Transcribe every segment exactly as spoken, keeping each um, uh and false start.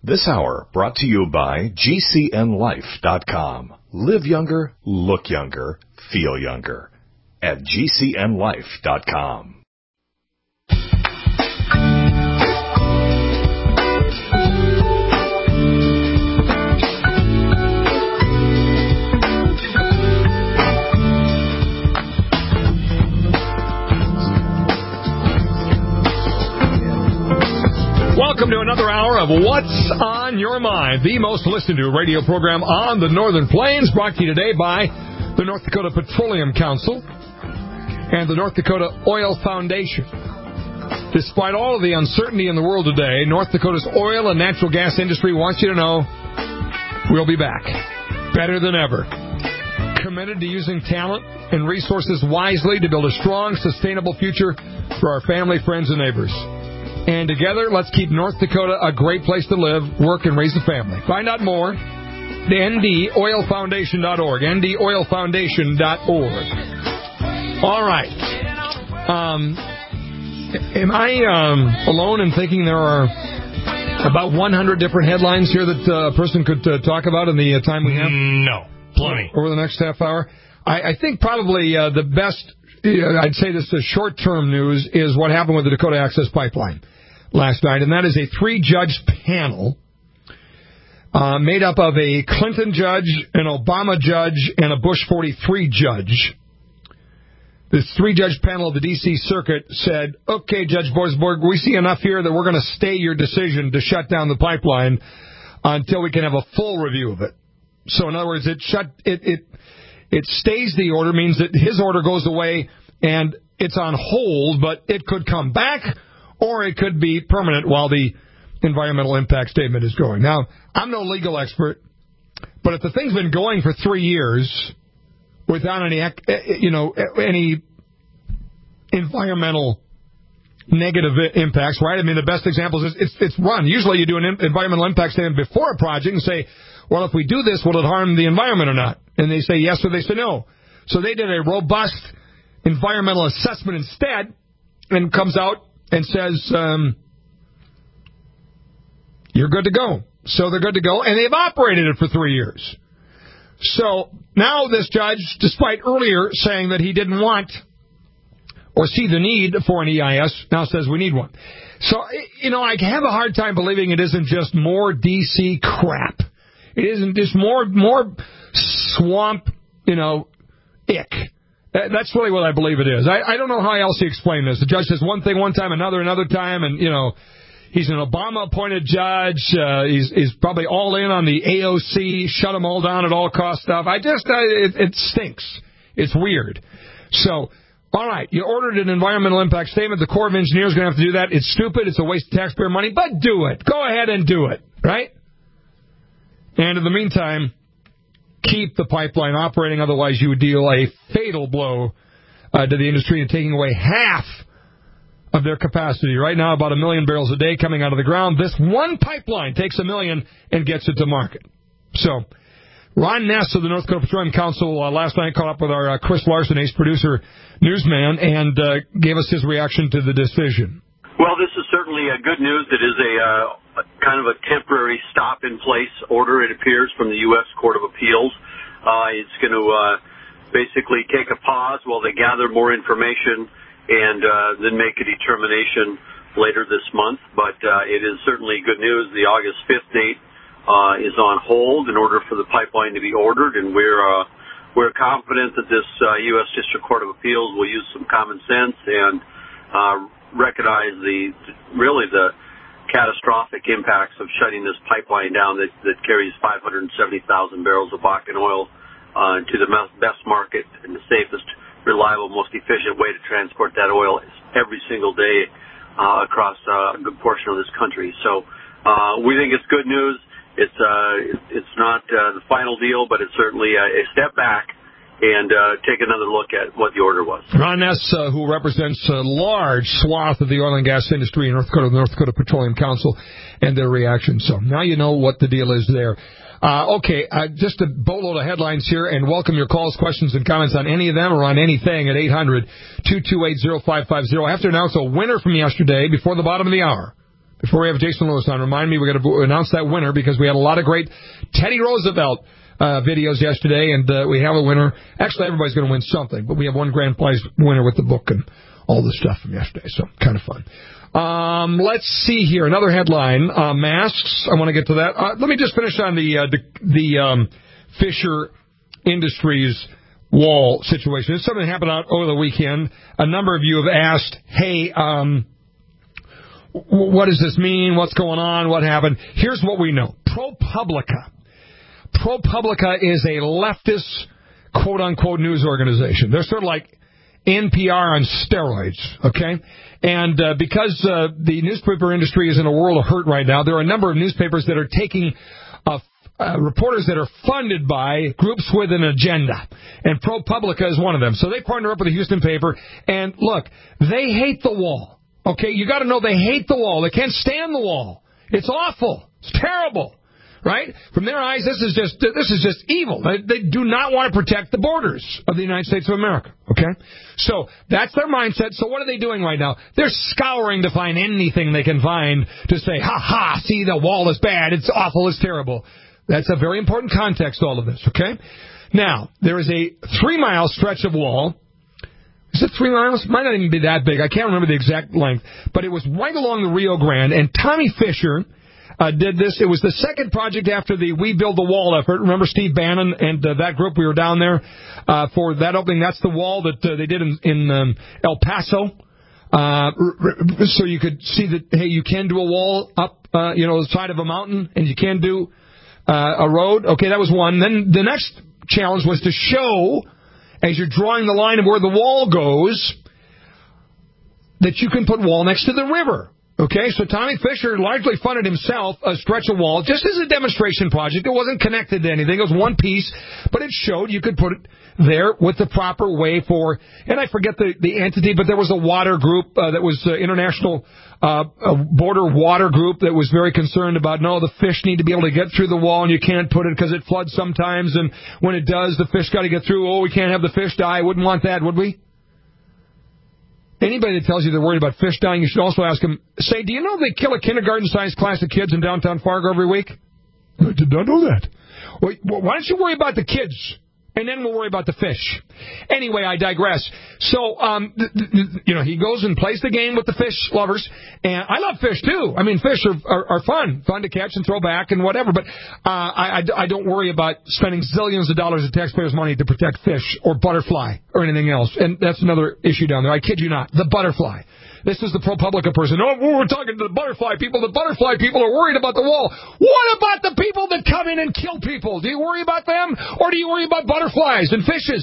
This hour brought to you by G C N life dot com. Live younger, look younger, feel younger. At G C N life dot com. Welcome to another hour of What's on Your Mind, the most listened to radio program on the Northern Plains, brought to you today by the North Dakota Petroleum Council and the North Dakota Oil Foundation. Despite all of the uncertainty in the world today, North Dakota's oil and natural gas industry wants you to know we'll be back, better than ever. Committed to using talent and resources wisely to build a strong, sustainable future for our family, friends, and neighbors. And together, let's keep North Dakota a great place to live, work, and raise a family. Find out more at N D oil foundation dot org, N D oil foundation dot org. All right. Um, am I um, alone in thinking there are about one hundred different headlines here that uh, a person could uh, talk about in the uh, time we have? No, plenty. Over the next half hour? I, I think probably uh, the best, uh, I'd say this is short-term news, is what happened with the Dakota Access Pipeline last night, and that is a three-judge panel uh, made up of a Clinton judge, an Obama judge, and a Bush forty-three judge. This three-judge panel of the D C Circuit said, okay, Judge Borsborg, we see enough here that we're going to stay your decision to shut down the pipeline until we can have a full review of it. So, in other words, it shut it it it stays the order, means that his order goes away and it's on hold, but it could come back, or it could be permanent while the environmental impact statement is going. Now, I'm no legal expert, but if the thing's been going for three years without any, you know, any environmental negative impacts, right? I mean, the best example is it's, it's run. Usually you do an environmental impact statement before a project and say, well, if we do this, will it harm the environment or not? And they say yes or they say no. So they did a robust environmental assessment instead, and comes out and says, um, you're good to go. So they're good to go, and they've operated it for three years. So now this judge, despite earlier saying that he didn't want or see the need for an E I S, now says we need one. So, you know, I have a hard time believing it isn't just more D C crap. It isn't just more, more swamp, you know, ick. That's really what I believe it is. I, I don't know how else to explain this. The judge says one thing one time, another another time, and, you know, he's an Obama-appointed judge. Uh, he's, he's probably all in on the A O C, shut them all down at all cost stuff. I just, uh, it, it stinks. It's weird. So, all right, you ordered an environmental impact statement. The Corps of Engineers is going to have to do that. It's stupid. It's a waste of taxpayer money, but do it. Go ahead and do it, right? And in the meantime, keep the pipeline operating, otherwise you would deal a fatal blow uh, to the industry and taking away half of their capacity. Right now, about a million barrels a day coming out of the ground. This one pipeline takes a million and gets it to market. So, Ron Ness of the North Dakota Petroleum Council uh, last night caught up with our uh, Chris Larson, ace producer, newsman, and uh, gave us his reaction to the decision. Well, this is certainly uh, good news. It is a uh, kind of a temporary stop-in-place order, it appears, from the U S Court of Appeals. Uh, it's going to uh, basically take a pause while they gather more information and uh, then make a determination later this month. But uh, it is certainly good news. The August fifth date uh, is on hold in order for the pipeline to be ordered, and we're uh, we're confident that this uh, U S District Court of Appeals will use some common sense and uh, recognize the really the catastrophic impacts of shutting this pipeline down that, that carries five hundred seventy thousand barrels of Bakken oil uh, to the best market and the safest, reliable, most efficient way to transport that oil every single day uh, across uh, a good portion of this country. So uh, we think it's good news. It's uh, it's not uh, the final deal, but it's certainly a, a step back and uh, take another look at what the order was. Ron Ness, uh, who represents a large swath of the oil and gas industry in North Dakota, the North Dakota Petroleum Council, and their reaction. So now you know what the deal is there. Uh, okay, uh, just a boatload of headlines here, and welcome your calls, questions, and comments on any of them or on anything at eight hundred, two two eight, oh five five oh. I have to announce a winner from yesterday before the bottom of the hour. before we have Jason Lewis on, remind me we got to announce that winner because we had a lot of great Teddy Roosevelt uh, videos yesterday, and uh, we have a winner. Actually, everybody's going to win something, but we have one grand prize winner with the book and all the stuff from yesterday, so kind of fun. Um, let's see here. Another headline, uh, masks. I want to get to that. Uh, let me just finish on the, uh, the, the um, Fisher Industries wall situation. It's something that happened out over the weekend. A number of you have asked, hey, um, what does this mean? What's going on? What happened? Here's what we know. ProPublica. ProPublica is a leftist, quote-unquote, news organization. They're sort of like N P R on steroids, okay? And uh, because uh, the newspaper industry is in a world of hurt right now, there are a number of newspapers that are taking uh, uh, reporters that are funded by groups with an agenda. And ProPublica is one of them. So they partner up with the Houston paper. And, look, they hate the wall, okay? You got to know they hate the wall. They can't stand the wall. It's awful. It's terrible. Right? From their eyes, this is just this is just evil. They, they do not want to protect the borders of the United States of America. Okay? So that's their mindset. So what are they doing right now? They're scouring to find anything they can find to say, ha ha, see, the wall is bad, it's awful, it's terrible. That's a very important context, all of this. Okay? Now, there is a three-mile stretch of wall. Is it three miles? Might not even be that big. I can't remember the exact length. But it was right along the Rio Grande, and Tommy Fisher Uh, did this. It was the second project after the We Build the Wall effort. Remember Steve Bannon and uh, that group? We were down there uh, for that opening. That's the wall that uh, they did in, in um, El Paso. Uh, so you could see that, hey, you can do a wall up, uh, you know, the side of a mountain, and you can do uh, a road. Okay, that was one. Then the next challenge was to show, as you're drawing the line of where the wall goes, that you can put wall next to the river. Okay, so Tommy Fisher largely funded himself a stretch of wall just as a demonstration project. It wasn't connected to anything. It was one piece, but it showed you could put it there with the proper way for, and I forget the, the entity, but there was a water group uh, that was uh, International uh, Border Water Group that was very concerned about, no, the fish need to be able to get through the wall, and you can't put it because it floods sometimes, and when it does, the fish got to get through. Oh, we can't have the fish die. Wouldn't want that, would we? Anybody that tells you they're worried about fish dying, you should also ask them, say, do you know they kill a kindergarten-sized class of kids in downtown Fargo every week? I did not know that. Well, why don't you worry about the kids, and then we'll worry about the fish. Anyway, I digress. So, um, th- th- you know, he goes and plays the game with the fish lovers, and I love fish, too. I mean, fish are, are, are fun, fun to catch and throw back and whatever, but uh, I, I, I don't worry about spending zillions of dollars of taxpayers' money to protect fish or butterfly or anything else, and that's another issue down there. I kid you not, the butterfly. This is the ProPublica person. Oh, we're talking to the butterfly people. The butterfly people are worried about the wall. What about the people that come in and kill people? Do you worry about them? Or do you worry about butterflies and fishes?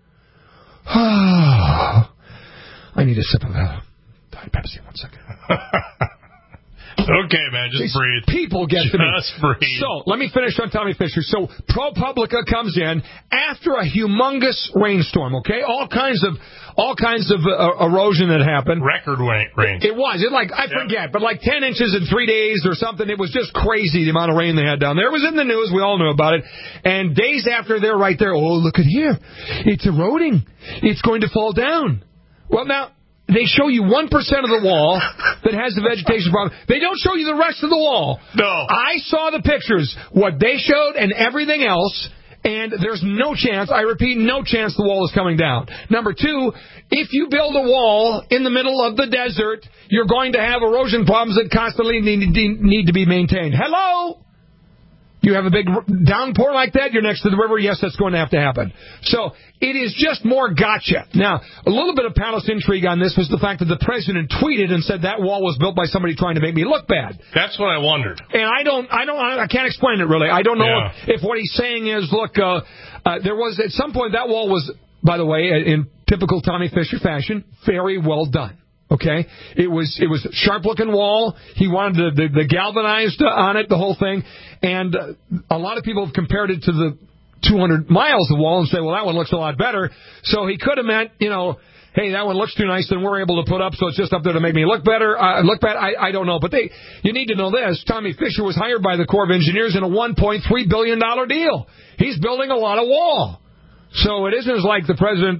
I need a sip of that. Diet Pepsi, one second. Okay, man, just These breathe. People get to me. Just breathe. So, let me finish on Tommy Fisher. So, ProPublica comes in after a humongous rainstorm, okay? All kinds of all kinds of uh, erosion that happened. Record rain. It was. It like I forget, yeah. but like ten inches in three days or something. It was just crazy, the amount of rain they had down there. It was in the news. We all knew about it. And days after, they're right there. Oh, look at here. It's eroding. It's going to fall down. Well, now, they show you one percent of the wall that has the vegetation problem. They don't show you the rest of the wall. No. I saw the pictures, what they showed and everything else, and there's no chance, I repeat, no chance the wall is coming down. Number two, if you build a wall in the middle of the desert, you're going to have erosion problems that constantly need, need to be maintained. Hello? You have a big downpour like that, you're next to the river, yes, that's going to have to happen. So it is just more gotcha. Now, a little bit of palace intrigue on this was the fact that the president tweeted and said that wall was built by somebody trying to make me look bad. That's what I wondered. And I don't, I don't, I can't explain it really. I don't know yeah. if, if what he's saying is, look, uh, uh, there was, at some point that wall was, by the way, in typical Tommy Fisher fashion, very well done. Okay, it was it was a sharp-looking wall. He wanted the, the, the galvanized on it, the whole thing. And uh, a lot of people have compared it to the two hundred miles of wall and say, well, that one looks a lot better. So he could have meant, you know, hey, that one looks too nice, and we're able to put up, so it's just up there to make me look better. Uh, look bad. I, I don't know. But they, you need to know this. Tommy Fisher was hired by the Corps of Engineers in a one point three billion dollars deal. He's building a lot of wall. So it isn't as like the president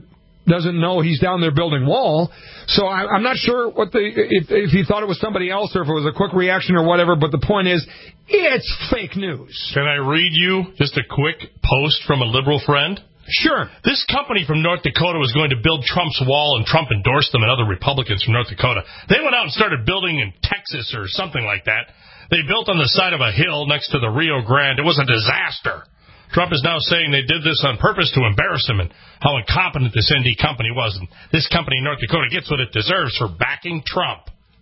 doesn't know he's down there building wall. So I, I'm not sure what the if, if he thought it was somebody else or if it was a quick reaction or whatever, but the point is, it's fake news. Can I read you just a quick post from a liberal friend? Sure. This company from North Dakota was going to build Trump's wall, and Trump endorsed them and other Republicans from North Dakota. They went out and started building in Texas or something like that. They built on the side of a hill next to the Rio Grande. It was a disaster. Trump is now saying they did this on purpose to embarrass him and how incompetent this N D company was. And this company in North Dakota gets what it deserves for backing Trump.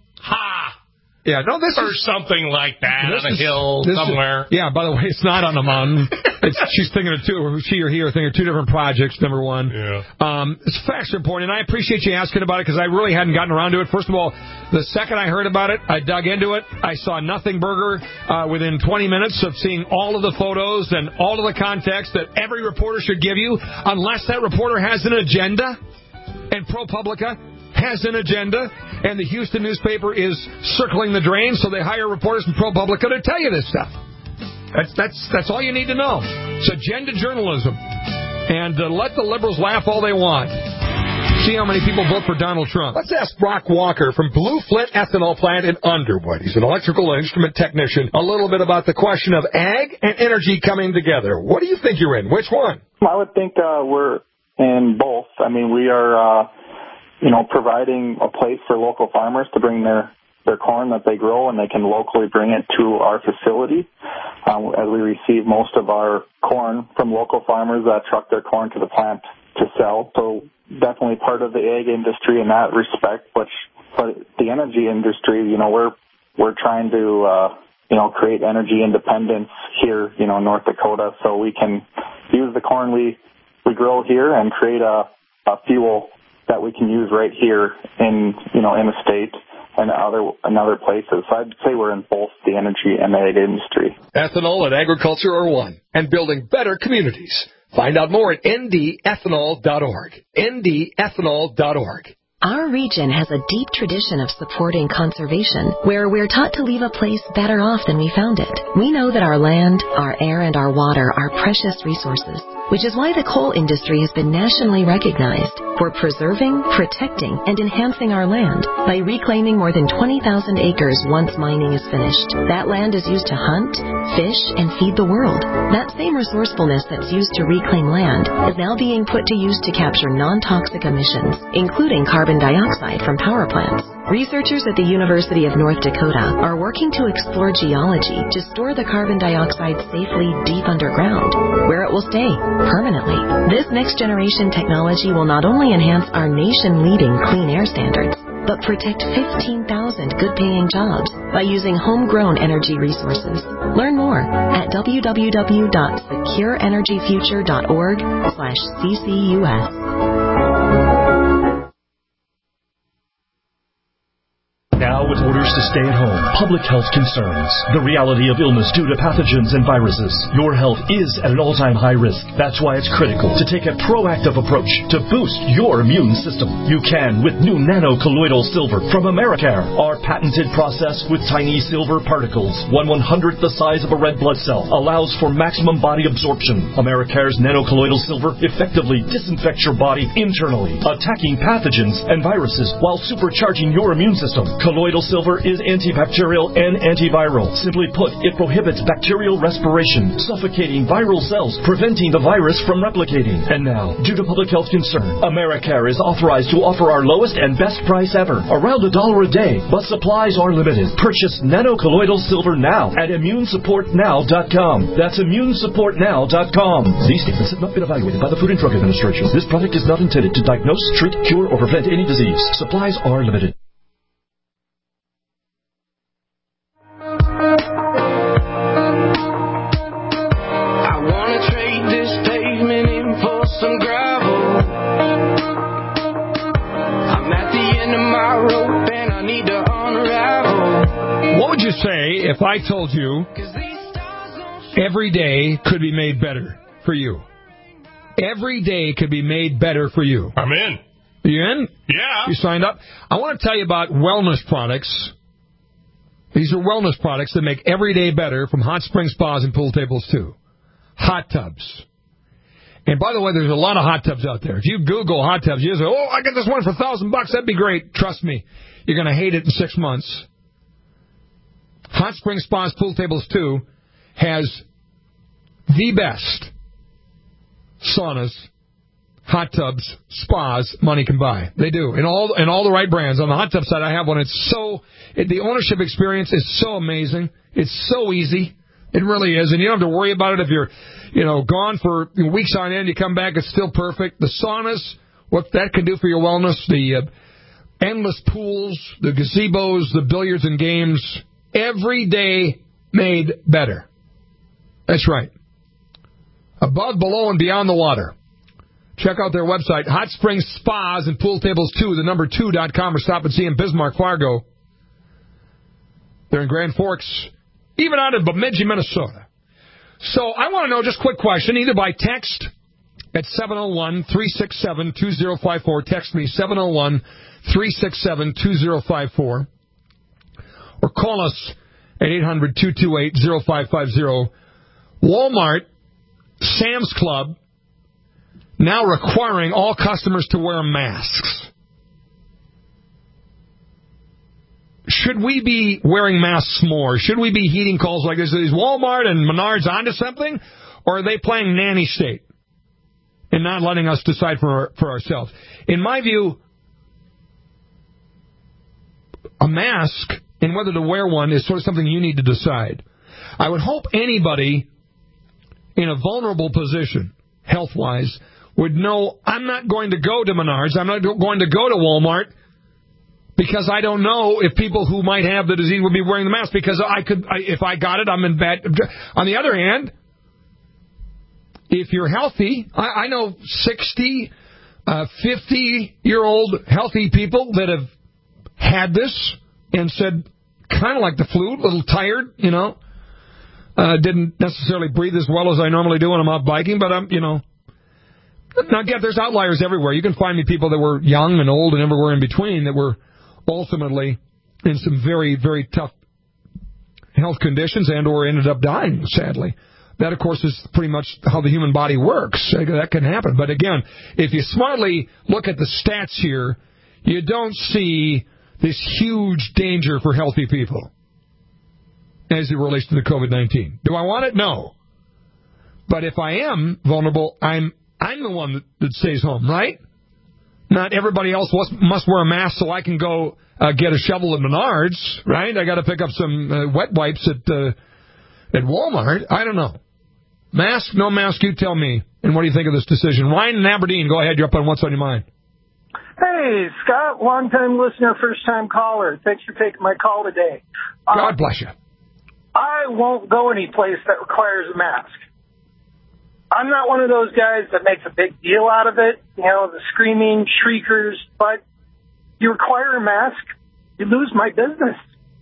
Ha! Yeah, no, this or is... something like that on a is, hill somewhere. Is, yeah, by the way, it's not on a mountain. It's, she's thinking of two, she or he are thinking of two different projects, number one. Yeah. Um, it's facts important, and I appreciate you asking about it because I really hadn't gotten around to it. First of all, the second I heard about it, I dug into it. I saw Nothing Burger uh, within twenty minutes of seeing all of the photos and all of the context that every reporter should give you, unless that reporter has an agenda, and ProPublica has an agenda, and the Houston newspaper is circling the drain, so they hire reporters from ProPublica to tell you this stuff. That's that's that's all you need to know. It's agenda journalism. And uh, let the liberals laugh all they want. See how many people vote for Donald Trump. Let's ask Brock Walker from Blue Flint Ethanol Plant in Underwood. He's an electrical instrument technician. A little bit about the question of ag and energy coming together. What do you think you're in? Which one? I would think uh, we're in both. I mean, we are... Uh, you know, providing a place for local farmers to bring their, their corn that they grow, and they can locally bring it to our facility, um, as we receive most of our corn from local farmers that truck their corn to the plant to sell. So definitely part of the ag industry in that respect, which, but the energy industry, you know, we're, we're trying to, uh, you know, create energy independence here, you know, in North Dakota, so we can use the corn we, we grow here and create a, a fuel that we can use right here in, you know, in the state and other and other places. So I'd say we're in both the energy and the ag industry. Ethanol and agriculture are one, and building better communities. Find out more at N D ethanol dot org. N D ethanol dot org. Our region has a deep tradition of supporting conservation, where we're taught to leave a place better off than we found it. We know that our land, our air, and our water are precious resources, which is why the coal industry has been nationally recognized for preserving, protecting, and enhancing our land by reclaiming more than twenty thousand acres once mining is finished. That land is used to hunt, fish, and feed the world. That same resourcefulness that's used to reclaim land is now being put to use to capture non-toxic emissions, including carbon dioxide from power plants. Researchers at the University of North Dakota are working to explore geology to store the carbon dioxide safely deep underground, where it will stay permanently. This next-generation technology will not only enhance our nation-leading clean air standards, but protect fifteen thousand good-paying jobs by using homegrown energy resources. Learn more at w w w dot secure energy future dot org slash C C U S. Now with orders to stay at home, public health concerns, the reality of illness due to pathogens and viruses. Your health is at an all-time high risk. That's why it's critical to take a proactive approach to boost your immune system. You can with new nano-colloidal silver from Americare. Our patented process with tiny silver particles, one one-hundredth the size of a red blood cell, allows for maximum body absorption. Americare's nano-colloidal silver effectively disinfects your body internally, attacking pathogens and viruses while supercharging your immune system. Colloidal silver is antibacterial and antiviral. Simply put, it prohibits bacterial respiration, suffocating viral cells, preventing the virus from replicating. And now, due to public health concern, Americare is authorized to offer our lowest and best price ever, around a dollar a day, but supplies are limited. Purchase nano-colloidal silver now at immune support now dot com. That's immune support now dot com. These statements have not been evaluated by the Food and Drug Administration. This product is not intended to diagnose, treat, cure, or prevent any disease. Supplies are limited. Some gravel. I'm at the end of my rope and I need to unravel. What would you say if I told you every day could be made better for you? Every day could be made better for you. I'm in. You in? Yeah. You signed up? I want to tell you about wellness products. These are wellness products that make every day better from hot spring spas and pool tables, too. Hot tubs. And by the way, there's a lot of hot tubs out there. If you Google hot tubs, you say, oh, I get this one for a thousand bucks. That'd be great. Trust me, you're going to hate it in six months. Hot Spring Spas Pool Tables two has the best saunas, hot tubs, spas money can buy. They do. In all in all the right brands. On the hot tub side, I have one. It's so, it, the ownership experience is so amazing. It's so easy. It really is. And you don't have to worry about it if you're, you know, gone for weeks on end. You come back, it's still perfect. The saunas, what that can do for your wellness, the uh, endless pools, the gazebos, the billiards and games, every day made better. That's right. Above, below, and beyond the water. Check out their website, Hot Springs Spas and Pool Tables two, the number two dot com, or stop and see in Bismarck, Fargo. They're in Grand Forks, even out in Bemidji, Minnesota. So I want to know, just a quick question, either by text at seven oh one, three six seven, two oh five four. Text me, seven oh one, three six seven, two oh five four. Or call us at eight hundred, two two eight, oh five five oh. Walmart, Sam's Club, now requiring all customers to wear masks. Should we be wearing masks more? Should we be heeding calls like this? Is Walmart and Menards onto something? Or are they playing nanny state and not letting us decide for, for ourselves? In my view, a mask and whether to wear one is sort of something you need to decide. I would hope anybody in a vulnerable position, health-wise, would know I'm not going to go to Menards, I'm not going to go to Walmart, because I don't know if people who might have the disease would be wearing the mask, because I could, I, if I got it, I'm in bad. On the other hand, if you're healthy, I, I know sixty, uh, fifty-year-old healthy people that have had this and said, kind of like the flu, a little tired, you know, uh, didn't necessarily breathe as well as I normally do when I'm out biking, but I'm, you know. Now, again, there's outliers everywhere. You can find me people that were young and old and everywhere in between that were ultimately in some very, very tough health conditions and or ended up dying, sadly. That, of course, is pretty much how the human body works. That can happen. But, again, if you smartly look at the stats here, you don't see this huge danger for healthy people as it relates to the covid nineteen. Do I want it? No. But if I am vulnerable, I'm I'm the one that, that stays home, right? Not everybody else must wear a mask so I can go uh, get a shovel at Menards, right? I got to pick up some uh, wet wipes at uh, at Walmart. I don't know. Mask, no mask, you tell me. And what do you think of this decision? Ryan in Aberdeen, go ahead. You're up on What's on Your Mind. Hey, Scott, long-time listener, first-time caller. Thanks for taking my call today. God uh, bless you. I won't go any place that requires a mask. I'm not one of those guys that makes a big deal out of it, you know, the screaming, shriekers, but you require a mask, you lose my business.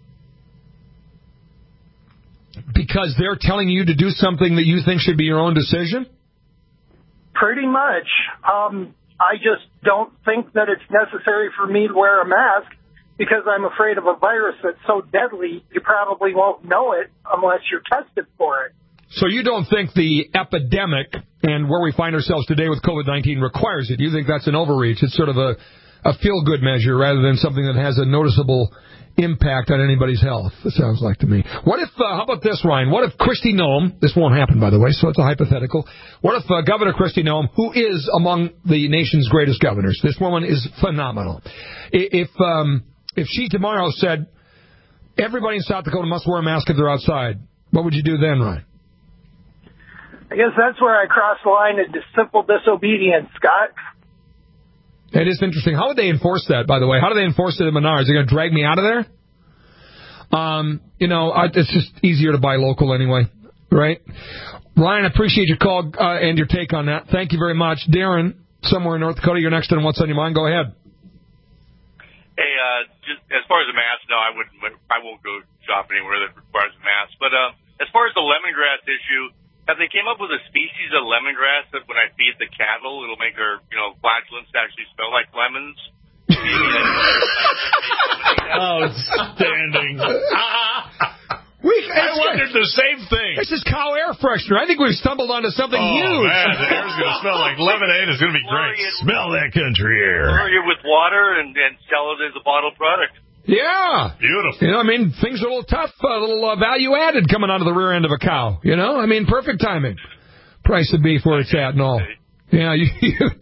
Because they're telling you to do something that you think should be your own decision? Pretty much. Um, I just don't think that it's necessary for me to wear a mask because I'm afraid of a virus that's so deadly you probably won't know it unless you're tested for it. So you don't think the epidemic and where we find ourselves today with covid nineteen requires it? You think that's an overreach? It's sort of a, a feel-good measure rather than something that has a noticeable impact on anybody's health, it sounds like to me. What if, uh, how about this, Ryan? What if Kristi Noem, this won't happen, by the way, so it's a hypothetical. What if uh, Governor Kristi Noem, who is among the nation's greatest governors, this woman is phenomenal. If, um, if she tomorrow said, everybody in South Dakota must wear a mask if they're outside, what would you do then, Ryan? I guess that's where I cross the line into simple disobedience, Scott. It is interesting. How would they enforce that, by the way? How do they enforce it at Menards? They're going to drag me out of there? Um, you know, I, it's just easier to buy local anyway, right? Ryan, I appreciate your call uh, and your take on that. Thank you very much. Darren, somewhere in North Dakota, you're next on What's on Your Mind. Go ahead. Hey, uh, just as far as the mask, no, I wouldn't. I won't go shop anywhere that requires a mask. But uh, as far as the lemongrass issue, have they came up with a species of lemongrass that when I feed the cattle, it'll make their, you know, flatulence actually smell like lemons? Outstanding. We, I wondered the same thing. This is cow air freshener. I think we've stumbled onto something oh, huge. Man, the air's going to smell like lemonade. It's going to be great. You, smell that country air. Or you with water and, and sell it as a bottled product. Yeah. Beautiful. You know, I mean, things are a little tough, a little uh, value added coming out of the rear end of a cow. You know, I mean, perfect timing. Price of beef where it's at and all. Yeah, you. you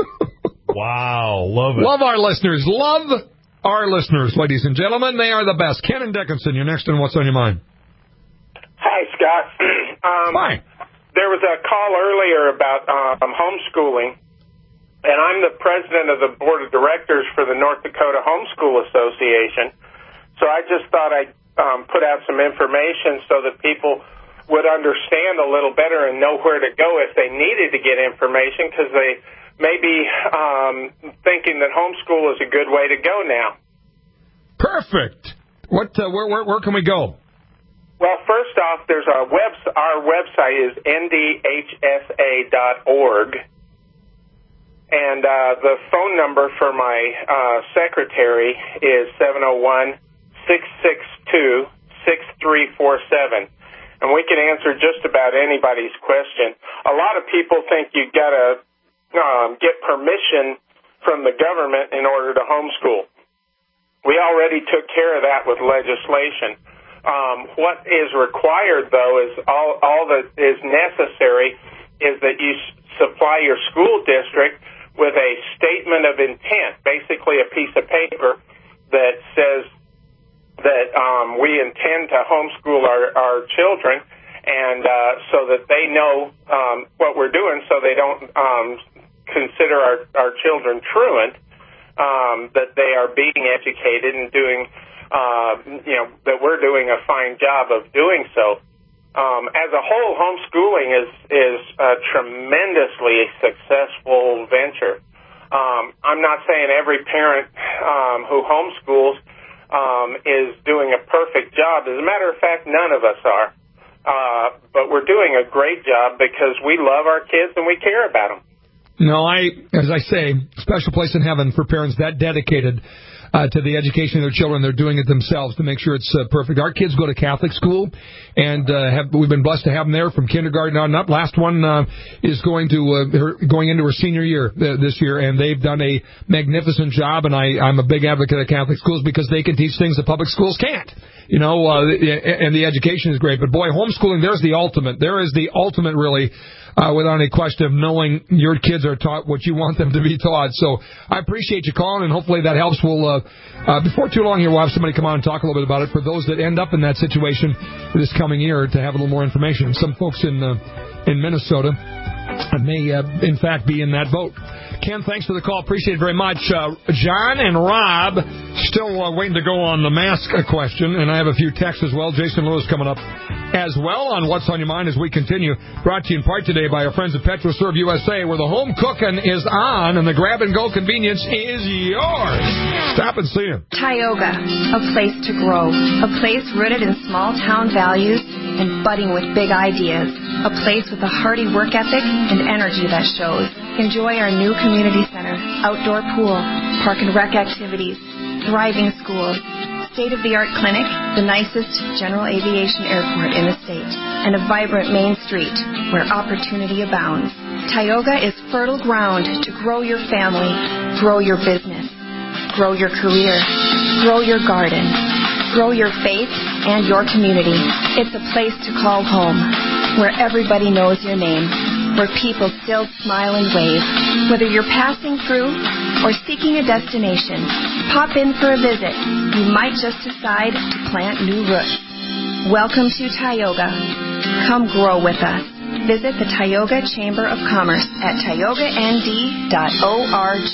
wow, love it. Love our listeners. Love our listeners, ladies and gentlemen. They are the best. Ken and Dickinson, you're next on What's on Your Mind. Hi, Scott. um, Hi. There was a call earlier about um, homeschooling, and I'm the president of the board of directors for the North Dakota Homeschool Association. So I just thought I'd um, put out some information so that people would understand a little better and know where to go if they needed to get information, because they may be um, thinking that homeschool is a good way to go now. Perfect. What? Uh, where, where? Where can we go? Well, first off, there's our web. Our website is N D H S A dot org, and uh, the phone number for my uh, secretary is seven oh one, six six two, six three four seven, and we can answer just about anybody's question. A lot of people think you got to um, get permission from the government in order to homeschool. We already took care of that with legislation. Um, what is required, though, is all, all that is necessary is that you s- supply your school district with a statement of intent, basically a piece of paper that says that um, we intend to homeschool our, our children, and uh, so that they know um, what we're doing, so they don't um, consider our, our children truant, um, that they are being educated and doing Uh, you know, that we're doing a fine job of doing so. Um, as a whole, homeschooling is is a tremendously successful venture. Um, I'm not saying every parent um, who homeschools um, is doing a perfect job. As a matter of fact, none of us are. Uh, but we're doing a great job because we love our kids and we care about them. No, I, as I say, special place in heaven for parents that dedicated Uh, to the education of their children. They're doing it themselves to make sure it's uh, perfect. Our kids go to Catholic school, and uh, have, we've been blessed to have them there from kindergarten on up. Last one uh, is going to uh, her, going into her senior year uh, this year, and they've done a magnificent job, and I, I'm a big advocate of Catholic schools because they can teach things that public schools can't. You know, uh, and the education is great. But, boy, homeschooling, there's the ultimate. There is the ultimate, really, Uh, without any question of knowing your kids are taught what you want them to be taught. So I appreciate you calling, and hopefully that helps. We'll, uh, uh, before too long here, we'll have somebody come on and talk a little bit about it for those that end up in that situation this coming year to have a little more information. Some folks in uh, in Minnesota may, uh, in fact, be in that boat. Ken, thanks for the call. Appreciate it very much. Uh, John and Rob still uh, waiting to go on the mask question, and I have a few texts as well. Jason Lewis coming up as well on What's on Your Mind as we continue. Brought to you in part today by our friends at PetroServe U S A, where the home cooking is on and the grab-and-go convenience is yours. Stop and see them. Tioga, a place to grow, a place rooted in small-town values and budding with big ideas, a place with a hearty work ethic and energy that shows. Enjoy our new community center, outdoor pool, park and rec activities, thriving schools, state-of-the-art clinic, the nicest general aviation airport in the state, and a vibrant main street where opportunity abounds. Tioga is fertile ground to grow your family, grow your business, grow your career, grow your garden, grow your faith and your community. It's a place to call home, where everybody knows your name, where people still smile and wave. Whether you're passing through or seeking a destination, pop in for a visit. You might just decide to plant new roots. Welcome to Tioga. Come grow with us. Visit the Tioga Chamber of Commerce at tioga n d dot org.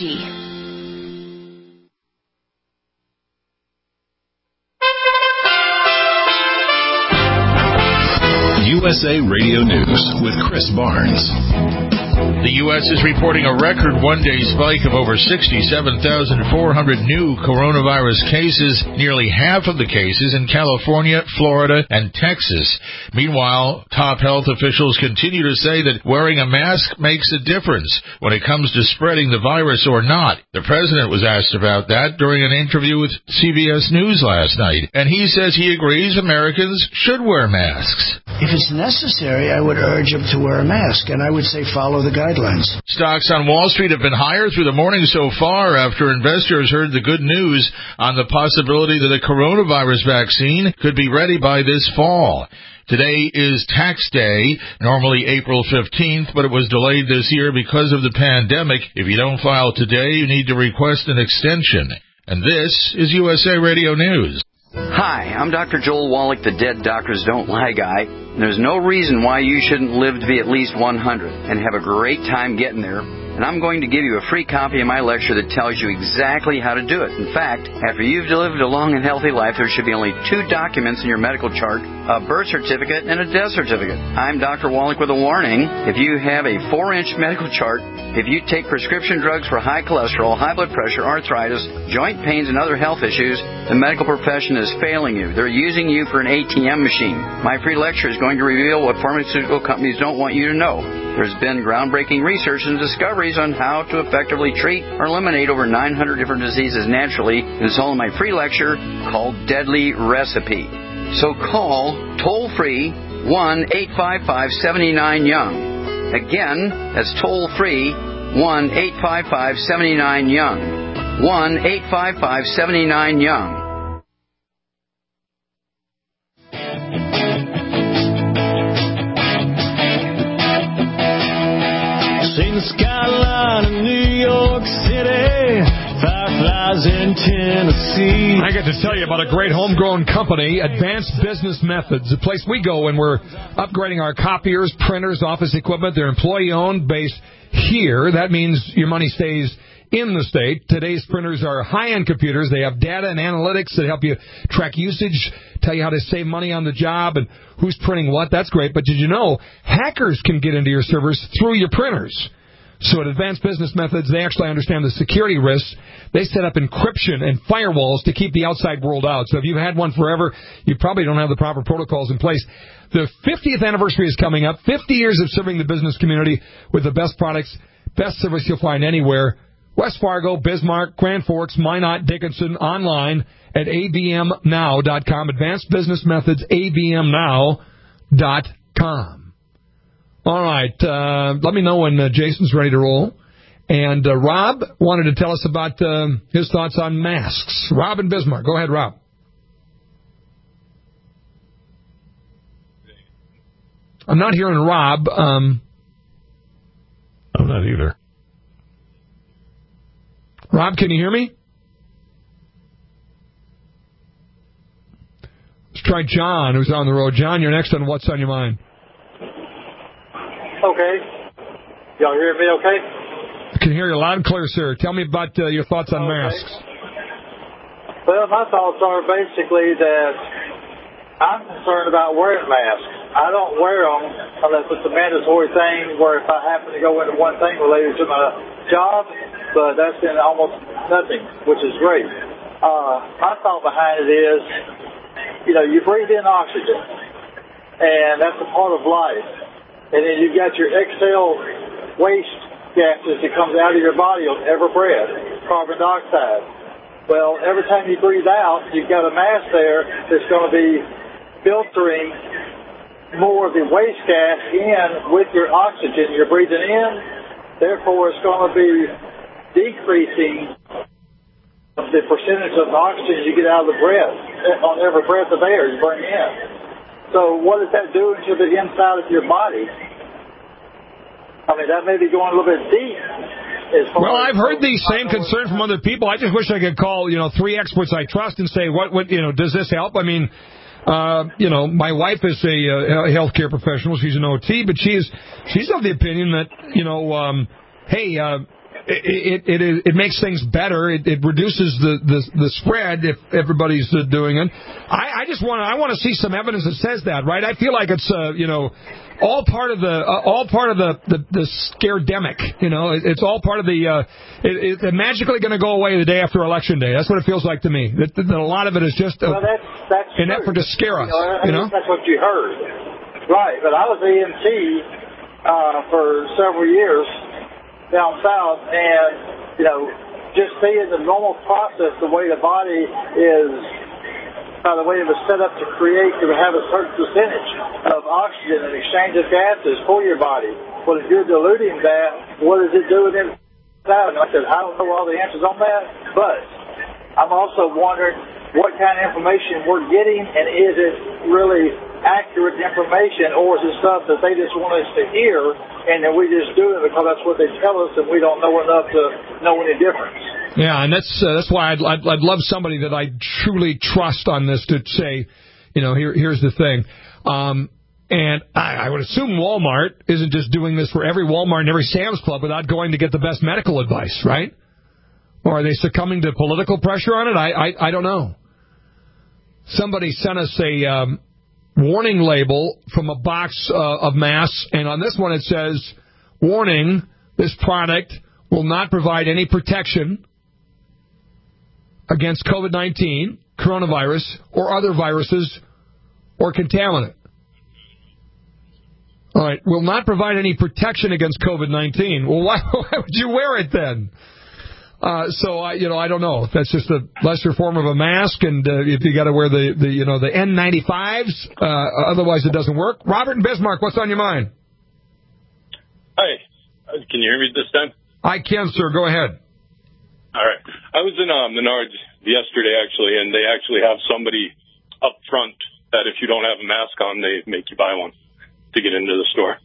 U S A Radio News with Chris Barnes. The U S is reporting a record one-day spike of over sixty-seven thousand four hundred new coronavirus cases, nearly half of the cases in California, Florida, and Texas. Meanwhile, top health officials continue to say that wearing a mask makes a difference when it comes to spreading the virus or not. The president was asked about that during an interview with C B S News last night, and he says he agrees Americans should wear masks. If it's necessary, I would urge them to wear a mask, and I would say follow the guidelines. Stocks on Wall Street have been higher through the morning so far after investors heard the good news on the possibility that a coronavirus vaccine could be ready by this fall. Today is tax day, normally April fifteenth, but it was delayed this year because of the pandemic. If you don't file today, you need to request an extension. And this is U S A Radio News. Hi, I'm Doctor Joel Wallach, the Dead Doctors Don't Lie guy. And there's no reason why you shouldn't live to be at least one hundred and have a great time getting there. And I'm going to give you a free copy of my lecture that tells you exactly how to do it. In fact, after you've lived a long and healthy life, there should be only two documents in your medical chart, a birth certificate and a death certificate. I'm Doctor Wallach with a warning. If you have a four-inch medical chart, if you take prescription drugs for high cholesterol, high blood pressure, arthritis, joint pains, and other health issues, the medical profession is failing you. They're using you for an A T M machine. My free lecture is going to reveal what pharmaceutical companies don't want you to know. There's been groundbreaking research and discoveries on how to effectively treat or eliminate over nine hundred different diseases naturally. It's all in my free lecture called Deadly Recipe. So call toll-free one eight five five, seven nine, young. Again, that's toll-free one eight five five, seven nine, young. one eight five five, seven nine, young. Seen the skyline in New York City, fireflies in Tennessee. I got to tell you about a great homegrown company, Advanced Business Methods, a place we go when we're upgrading our copiers, printers, office equipment. They're employee-owned, based here. That means your money stays in the state. Today's printers are high-end computers. They have data and analytics that help you track usage, tell you how to save money on the job and who's printing what. That's great. But did you know hackers can get into your servers through your printers? So at Advanced Business Methods, they actually understand the security risks. They set up encryption and firewalls to keep the outside world out. So if you've had one forever, you probably don't have the proper protocols in place. The fiftieth anniversary is coming up. fifty years of serving the business community with the best products, best service you'll find anywhere. West Fargo, Bismarck, Grand Forks, Minot, Dickinson, online at A B M now dot com. Advanced Business Methods, A B M now dot com. All right, uh, let me know when uh, Jason's ready to roll. And uh, Rob wanted to tell us about uh, his thoughts on masks. Rob in Bismarck. Go ahead, Rob. I'm not hearing Rob. Um, I'm not either. Rob, can you hear me? Let's try John, who's on the road. John, you're next on What's on Your Mind. Okay. Y'all hear me okay? I can hear you loud and clear, sir. Tell me about uh, your thoughts on okay. masks. Well, my thoughts are basically that I'm concerned about wearing masks. I don't wear them unless it's a mandatory thing where if I happen to go into one thing related to my job, but that's been almost nothing, which is great. Uh, my thought behind it is, you know, you breathe in oxygen, and that's a part of life. And then you've got your exhale waste gases that comes out of your body on every breath, carbon dioxide. Well, every time you breathe out, you've got a mass there that's going to be filtering more of the waste gas in with your oxygen you're breathing in. Therefore, it's going to be decreasing the percentage of oxygen you get out of the breath on every breath of air you bring in. So what is that doing to the inside of your body? I mean, that may be going a little bit deep. Well, I've heard the same concern from other people. I just wish I could call, you know, three experts I trust and say, what, what, you know, does this help? I mean, uh, you know, my wife is a uh, healthcare professional. She's an O T, but she is, she's of the opinion that, you know, um, hey, uh, it it it, it makes things better. It, it reduces the, the, the spread if everybody's uh, doing it. I, I just want to I want to see some evidence that says that, right? I feel like it's uh, you know all part of the uh, all part of the the, the scaredemic. You know, it, it's all part of the. Uh, it, it's magically going to go away the day after Election Day. That's what it feels like to me. That, that a lot of it is just a, well, that's, that's an true. effort to scare us. You know, I you know? That's what you heard, right? But I was E M T uh, for several years down south, and you know, just seeing the normal process, the way the body is. By the way it was set up to create, to have a certain percentage of oxygen and exchange of gases for your body. Well, if you're diluting that, what is it doing inside? And I said, I don't know all the answers on that, but I'm also wondering what kind of information we're getting, and is it really accurate information, or is it stuff that they just want us to hear, and then we just do it because that's what they tell us, and we don't know enough to know any difference. Yeah, and that's uh, that's why I'd, I'd I'd love somebody that I truly trust on this to say, you know, here here's the thing, um, and I, I would assume Walmart isn't just doing this for every Walmart and every Sam's Club without going to get the best medical advice, right? Or are they succumbing to political pressure on it? I I, I don't know. Somebody sent us a um, warning label from a box uh, of masks, and on this one it says, "Warning: this product will not provide any protection against COVID nineteen, coronavirus, or other viruses or contaminant." All right, will not provide any protection against COVID nineteen. Well, why, why would you wear it then? Uh, so, I, you know, I don't know. That's just a lesser form of a mask, and uh, if you got to wear the, the, you know, the N ninety-fives, uh, otherwise it doesn't work. Robert in Bismarck, what's on your mind? Hi. Can you hear me this time? I can, sir. Go ahead. All right. I was in uh, Menards yesterday, actually, and they actually have somebody up front that if you don't have a mask on, they make you buy one to get into the store.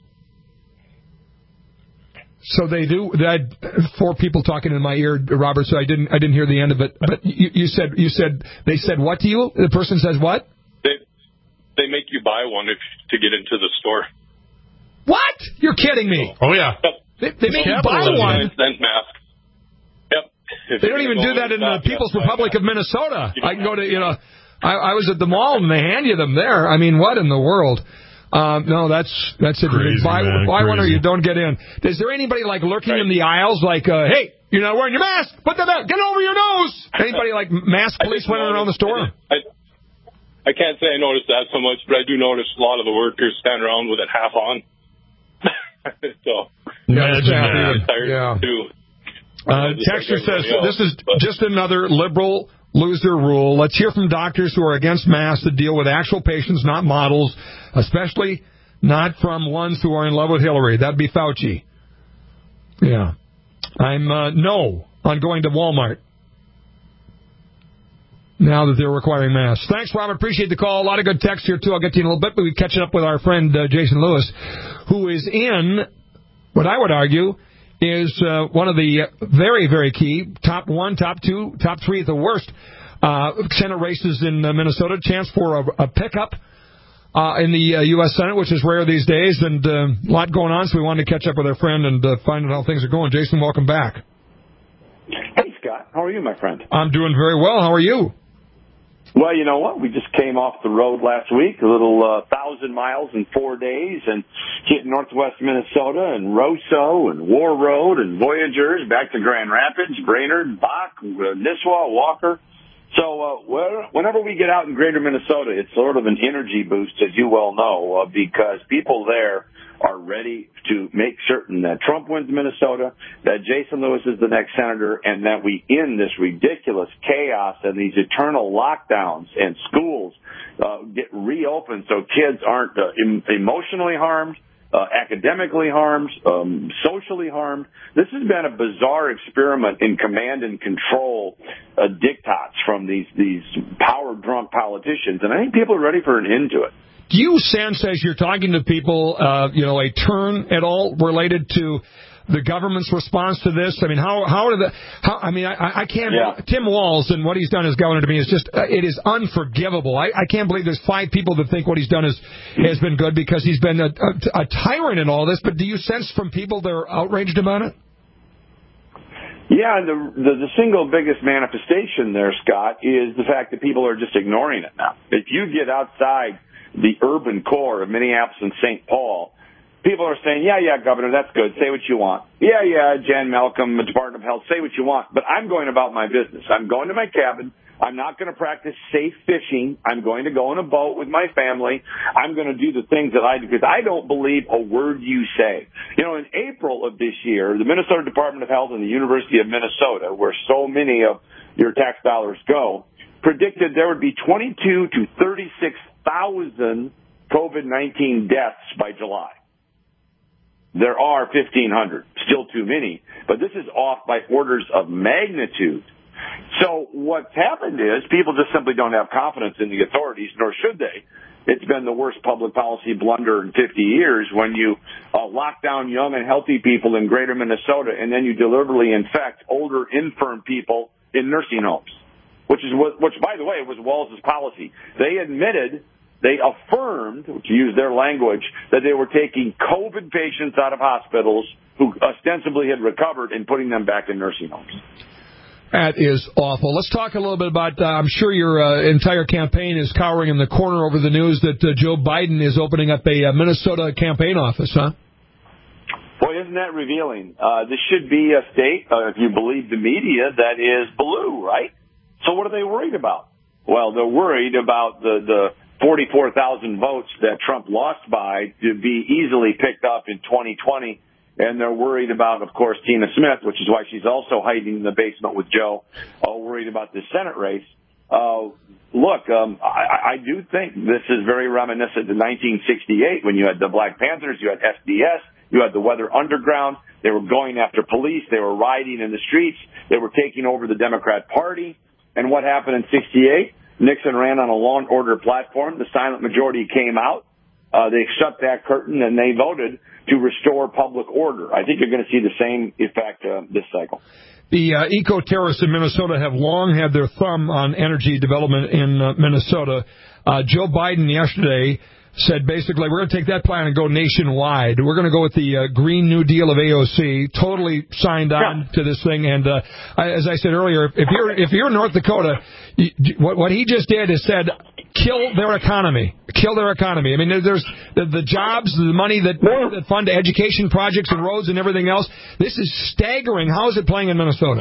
So they do. I had four people talking in my ear, Robert. So I didn't. I didn't hear the end of it. But you, you said. You said. They said what to you? The person says what? They they make you buy one if to get into the store. What? You're kidding me? Oh yeah. Yep. They, they make you buy one. Cent mask. Yep. If they don't even do that in the People's Republic of Minnesota. I can go to you know. I, I was at the mall and they hand you them there. I mean, what in the world? Um, no, that's that's it. Crazy, buy man, buy one or crazy. you don't get in. Is there anybody like lurking right in the aisles like, uh, hey, you're not wearing your mask? Put that back. Get it over your nose. Anybody like mask police running around the store? I, I can't say I noticed that so much, but I do notice a lot of the workers stand around with it half on. So Imagine I'm that. tired Yeah. too. Uh, Texture says this is just another liberal loser rule. Let's hear from doctors who are against masks that deal with actual patients, not models, especially not from ones who are in love with Hillary. That'd be Fauci. Yeah. I'm uh, no on going to Walmart now that they're requiring masks. Thanks, Robert. Appreciate the call. A lot of good text here, too. I'll get to you in a little bit, but we're catching up with our friend uh, Jason Lewis, who is in what I would argue is uh, one of the very, very key, top one, top two, top three at the worst, uh, Senate races in uh, Minnesota. Chance for a, a pickup uh, in the uh, U S Senate, which is rare these days, and uh, a lot going on, so we wanted to catch up with our friend and uh, find out how things are going. Jason, welcome back. Hey, Scott. How are you, my friend? I'm doing very well. How are you? Well, you know what? We just came off the road last week, a little uh, thousand miles in four days, and hit northwest Minnesota and Roseau and War Road and Voyageurs, back to Grand Rapids, Brainerd, Bach, Nisswa, Walker. So uh, whenever we get out in greater Minnesota, it's sort of an energy boost, as you well know, uh, because people there are ready to make certain that Trump wins Minnesota, that Jason Lewis is the next senator, and that we end this ridiculous chaos and these eternal lockdowns, and schools uh, get reopened so kids aren't uh, em- emotionally harmed, uh, academically harmed, um, socially harmed. This has been a bizarre experiment in command and control uh, diktats from these, these power-drunk politicians, and I think people are ready for an end to it. Do you sense, as you're talking to people, uh, you know, a turn at all related to the government's response to this? I mean, how how are the how? I mean, I, I can't. Yeah. Tim Walz and what he's done as governor to me is just uh, it is unforgivable. I, I can't believe there's five people that think what he's done is has been good because he's been a, a, a tyrant in all this. But do you sense from people they're outraged about it? Yeah, and the, the the single biggest manifestation there, Scott, is the fact that people are just ignoring it now. If you get outside the urban core of Minneapolis and Saint Paul, people are saying, yeah, yeah, Governor, that's good. Say what you want. Yeah, yeah, Jan Malcolm, the Department of Health, say what you want. But I'm going about my business. I'm going to my cabin. I'm not going to practice safe fishing. I'm going to go on a boat with my family. I'm going to do the things that I do because I don't believe a word you say. You know, in April of this year, the Minnesota Department of Health and the University of Minnesota, where so many of your tax dollars go, predicted there would be twenty-two to thirty-six thousand COVID nineteen deaths by July. There are fifteen hundred, still too many, but this is off by orders of magnitude. So what's happened is people just simply don't have confidence in the authorities, nor should they. It's been the worst public policy blunder in fifty years when you uh, lock down young and healthy people in greater Minnesota and then you deliberately infect older, infirm people in nursing homes, which is what, which, by the way, was Walz's policy. They admitted, they affirmed, to use their language, that they were taking COVID patients out of hospitals who ostensibly had recovered and putting them back in nursing homes. That is awful. Let's talk a little bit about, uh, I'm sure your uh, entire campaign is cowering in the corner over the news that uh, Joe Biden is opening up a uh, Minnesota campaign office, huh? Boy, isn't that revealing? Uh, this should be a state, uh, if you believe the media, that is blue, right? So what are they worried about? Well, they're worried about the, the forty-four thousand votes that Trump lost by to be easily picked up in twenty twenty. And they're worried about, of course, Tina Smith, which is why she's also hiding in the basement with Joe, uh, worried about the Senate race. Uh, look, um, I, I do think this is very reminiscent to nineteen sixty-eight when you had the Black Panthers, you had S D S, you had the Weather Underground. They were going after police. They were rioting in the streets. They were taking over the Democrat Party. And what happened in sixty-eight? Nixon ran on a law and order platform. The silent majority came out. Uh, they shut that curtain and they voted to restore public order. I think you're going to see the same effect uh, this cycle. The uh, eco-terrorists in Minnesota have long had their thumb on energy development in uh, Minnesota. Uh, Joe Biden yesterday said basically we're going to take that plan and go nationwide. We're going to go with the uh, Green New Deal of A O C. Totally signed on yeah. to this thing. And uh, I, as I said earlier, if you're if you're in North Dakota, you, what, what he just did is said kill their economy. Kill their economy. I mean, there's the, the jobs, the money that, that fund education projects and roads and everything else. This is staggering. How is it playing in Minnesota?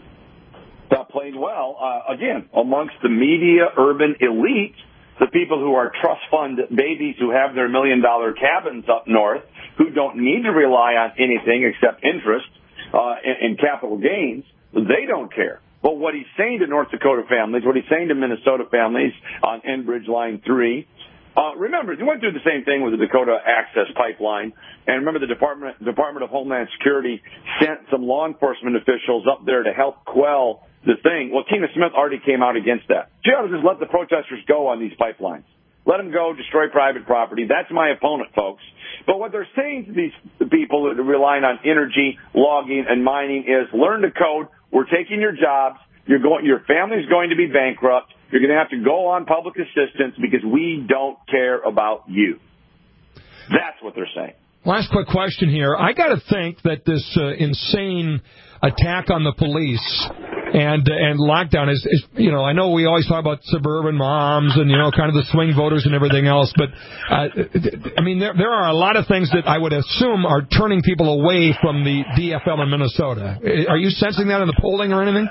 That played well. Uh, again, amongst the media urban elite, the people who are trust fund babies who have their million dollar cabins up north, who don't need to rely on anything except interest uh, and, and capital gains, they don't care. But what he's saying to North Dakota families, what he's saying to Minnesota families on Enbridge Line three, uh, remember, he went through the same thing with the Dakota Access Pipeline. And remember, the Department, Department of Homeland Security sent some law enforcement officials up there to help quell the thing. Well, Tina Smith already came out against that. She ought to just let the protesters go on these pipelines. Let them go, destroy private property. That's my opponent, folks. But what they're saying to these people that are relying on energy, logging, and mining is learn to code. We're taking your jobs. You're going, your family's going to be bankrupt. You're going to have to go on public assistance because we don't care about you. That's what they're saying. Last quick question here. I got to think that this uh, insane attack on the police and and lockdown is, is, you know, I know we always talk about suburban moms and, you know, kind of the swing voters and everything else, but, uh, I mean, there, there are a lot of things that I would assume are turning people away from the D F L in Minnesota. Are you sensing that in the polling or anything?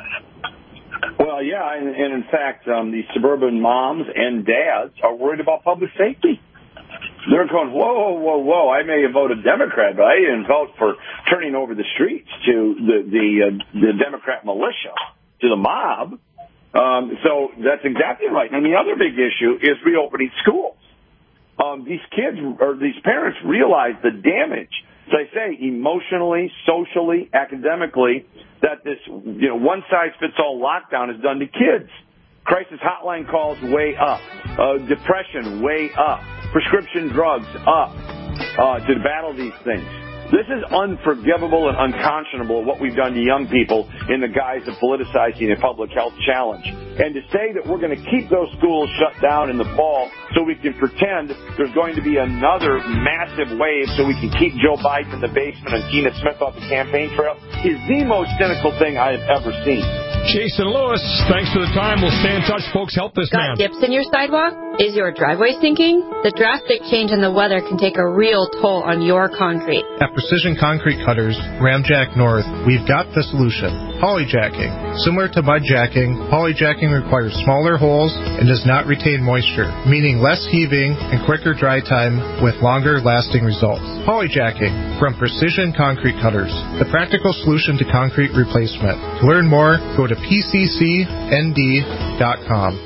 Well, yeah, and, and in fact, um, these suburban moms and dads are worried about public safety. They're going, whoa, whoa, whoa, I may have voted Democrat, but I didn't vote for turning over the streets to the the, uh, the Democrat militia, to the mob. Um, so that's exactly right. And the other big issue is reopening schools. Um, these kids or these parents realize the damage, as I say, emotionally, socially, academically, that this, you know, one-size-fits-all lockdown has done to kids. Crisis hotline calls way up. Uh, depression way up. Prescription drugs up uh, to battle these things. This is unforgivable and unconscionable what we've done to young people in the guise of politicizing a public health challenge. And to say that we're going to keep those schools shut down in the fall so we can pretend there's going to be another massive wave so we can keep Joe Biden in the basement and Tina Smith off the campaign trail is the most cynical thing I have ever seen. Jason Lewis, thanks for the time. We'll stay in touch, folks. Help this man. Got dips in your sidewalk? Is your driveway sinking? The drastic change in the weather can take a real toll on your concrete. At Precision Concrete Cutters, Ramjack North, we've got the solution. Polyjacking. Similar to mud jacking, polyjacking requires smaller holes and does not retain moisture, meaning less heaving and quicker dry time with longer lasting results. Polyjacking from Precision Concrete Cutters, the practical solution to concrete replacement. To learn more, go to P C C N D dot com.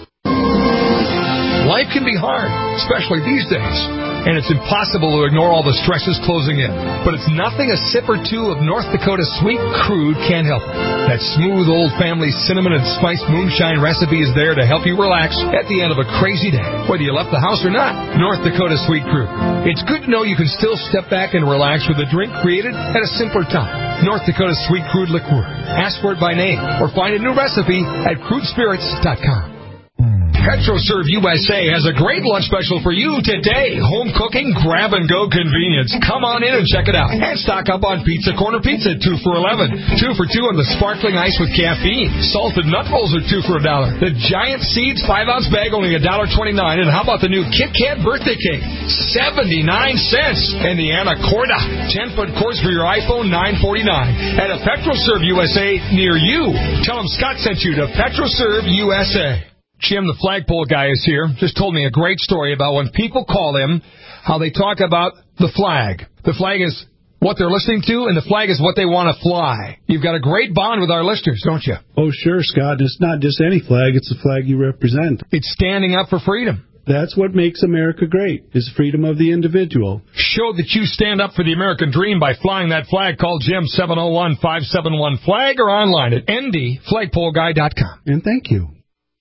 Life can be hard, especially these days, and it's impossible to ignore all the stresses closing in. But it's nothing a sip or two of North Dakota Sweet Crude can't help with. That smooth old family cinnamon and spice moonshine recipe is there to help you relax at the end of a crazy day, whether you left the house or not. North Dakota Sweet Crude. It's good to know you can still step back and relax with a drink created at a simpler time. North Dakota Sweet Crude Liqueur. Ask for it by name or find a new recipe at crude spirits dot com. PetroServe U S A has a great lunch special for you today. Home cooking, grab-and-go convenience. Come on in and check it out. And stock up on Pizza Corner Pizza, two for eleven. Two for two on the sparkling ice with caffeine. Salted nut rolls are two for a dollar. The Giant Seeds five-ounce bag only a dollar twenty-nine. And how about the new Kit Kat birthday cake? seventy-nine cents. And the Anacorda ten-foot course for your iPhone, nine forty-nine. At a PetroServe U S A near you. Tell them Scott sent you to PetroServe U S A. Jim, the flagpole guy, is here. Just told me a great story about when people call him, how they talk about the flag. The flag is what they're listening to, and the flag is what they want to fly. You've got a great bond with our listeners, don't you? Oh, sure, Scott. It's not just any flag. It's the flag you represent. It's standing up for freedom. That's what makes America great, is freedom of the individual. Show that you stand up for the American dream by flying that flag. Call Jim, seven oh one, five seven one, flag, or online at N D flagpole guy dot com. And thank you.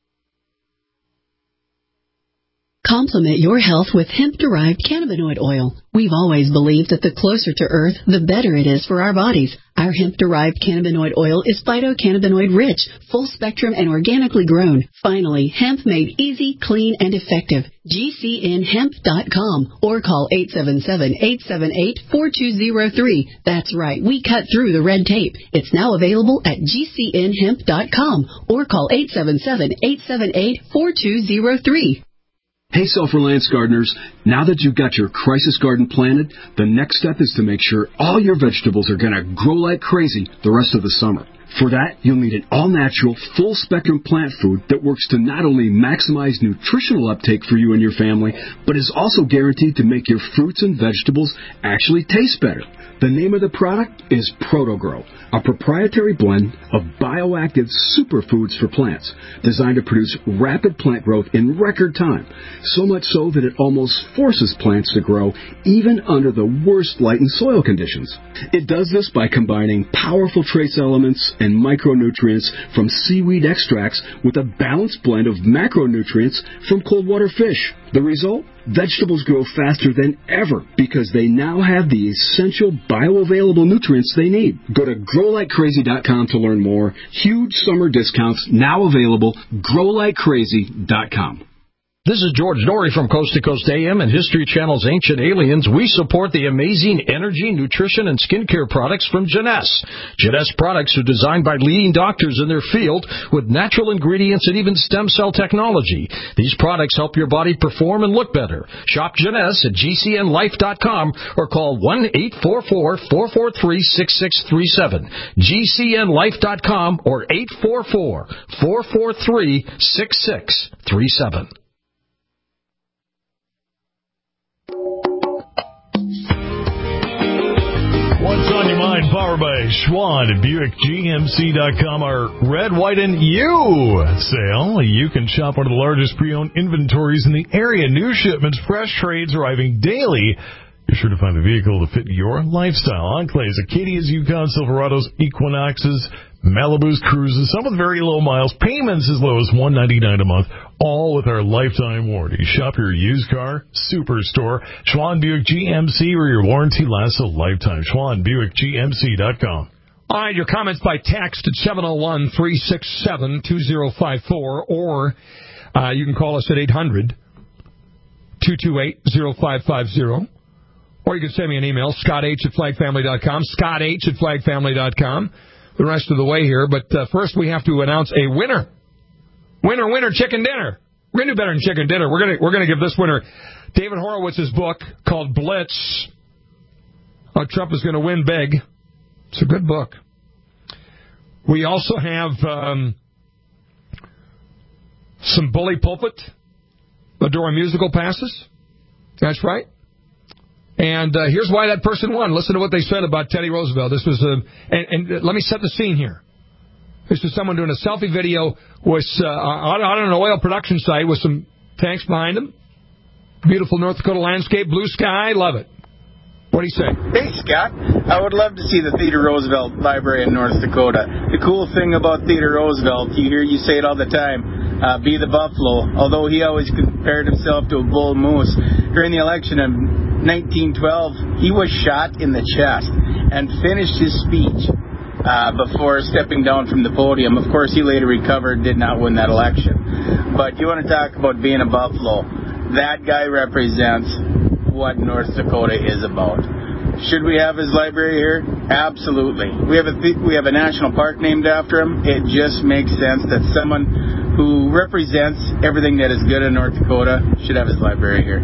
Complement your health with hemp-derived cannabinoid oil. We've always believed that the closer to Earth, the better it is for our bodies. Our hemp-derived cannabinoid oil is phytocannabinoid-rich, full-spectrum, and organically grown. Finally, hemp made easy, clean, and effective. G C N hemp dot com or call eight seven seven, eight seven eight, four two zero three. That's right, we cut through the red tape. It's now available at G C N hemp dot com or call eight seven seven, eight seven eight, four two zero three. Hey, self-reliance gardeners, now that you've got your crisis garden planted, the next step is to make sure all your vegetables are going to grow like crazy the rest of the summer. For that, you'll need an all-natural, full-spectrum plant food that works to not only maximize nutritional uptake for you and your family, but is also guaranteed to make your fruits and vegetables actually taste better. The name of the product is ProtoGrow, a proprietary blend of bioactive superfoods for plants designed to produce rapid plant growth in record time, so much so that it almost forces plants to grow even under the worst light and soil conditions. It does this by combining powerful trace elements and micronutrients from seaweed extracts with a balanced blend of macronutrients from cold water fish. The result? Vegetables grow faster than ever because they now have the essential bioavailable nutrients they need. Go to grow like crazy dot com to learn more. Huge summer discounts now available. grow like crazy dot com. This is George Norrie from Coast to Coast A M and History Channel's Ancient Aliens. We support the amazing energy, nutrition, and skincare products from Jeunesse. Jeunesse products are designed by leading doctors in their field with natural ingredients and even stem cell technology. These products help your body perform and look better. Shop Jeunesse at G C N life dot com or call one eight four four, four four three, six six three seven. G C N life dot com or eight four four, four four three, six six three seven. What's on your mind? Powered by Schwad at Buick G M C dot com. Our Red, White, and You sale. You can shop one of the largest pre-owned inventories in the area. New shipments, fresh trades arriving daily. You're sure to find a vehicle to fit your lifestyle. Enclaves, Acadias, Yukon, Silverados, Equinoxes, Malibu's cruises, some with very low miles, payments as low as one hundred ninety-nine dollars a month, all with our lifetime warranty. Shop your used car superstore, Schwann Buick G M C, where your warranty lasts a lifetime. Schwann Buick G M C dot com. All right, your comments by text at seven oh one, three six seven, two oh five four, or uh, you can call us at eight hundred, two two eight, oh five five oh. Or you can send me an email, scott h at flag family dot com, scott h at flag family dot com. The rest of the way here. But uh, first we have to announce a winner. Winner, winner, chicken dinner. We're going to do better than chicken dinner. We're going to we're going to give this winner David Horowitz's book called Blitz. How Trump is going to win big. It's a good book. We also have um, some Bully Pulpit Medora musical passes. That's right. And uh, here's why that person won. Listen to what they said about Teddy Roosevelt. This was a, and, and let me set the scene here. This is someone doing a selfie video with uh, on, on an oil production site with some tanks behind him. Beautiful North Dakota landscape, blue sky, love it. What do you say? Hey, Scott. I would love to see the Theodore Roosevelt Library in North Dakota. The cool thing about Theodore Roosevelt, you hear you say it all the time, uh, be the buffalo, although he always compared himself to a bull moose. During the election of nineteen twelve, he was shot in the chest and finished his speech uh, before stepping down from the podium. Of course, he later recovered, did not win that election. But you want to talk about being a buffalo. That guy represents what North Dakota is about. Should we have his library here? Absolutely. We have a th- we have a national park named after him. It just makes sense that someone who represents everything that is good in North Dakota should have his library here.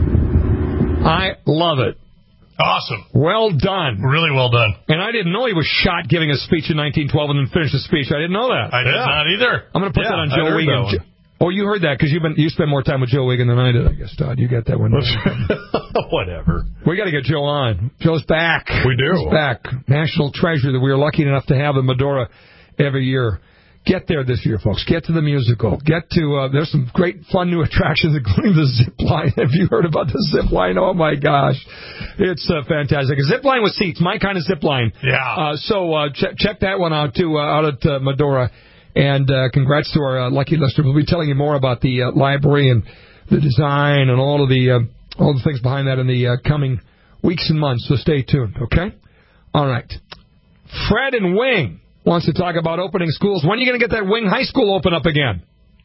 I love it. Awesome. Well done. Really well done. And I didn't know he was shot giving a speech in nineteen twelve and then finished the speech. I didn't know that. I did yeah. not either. I'm going to put yeah, that on Joe Wiggin. Oh, you heard that because you've been you spend more time with Joe Wiggin than I did, I guess, Todd. You got that one. Whatever. We got to get Joe on. Joe's back. We do. He's back. National treasure that we are lucky enough to have in Medora every year. Get there this year, folks. Get to the musical. Get to, uh, there's some great fun new attractions, including the zip line. Have you heard about the zip line? Oh, my gosh. It's uh, fantastic. A zip line with seats, my kind of zip line. Yeah. Uh, so uh, ch- check that one out, too, uh, out at uh, Medora. And uh, congrats to our uh, lucky listener. We'll be telling you more about the uh, library and the design and all of the uh, all the things behind that in the uh, coming weeks and months. So stay tuned, okay? All right. Fred and Wing wants to talk about opening schools. When are you going to get that Wing High School open up again?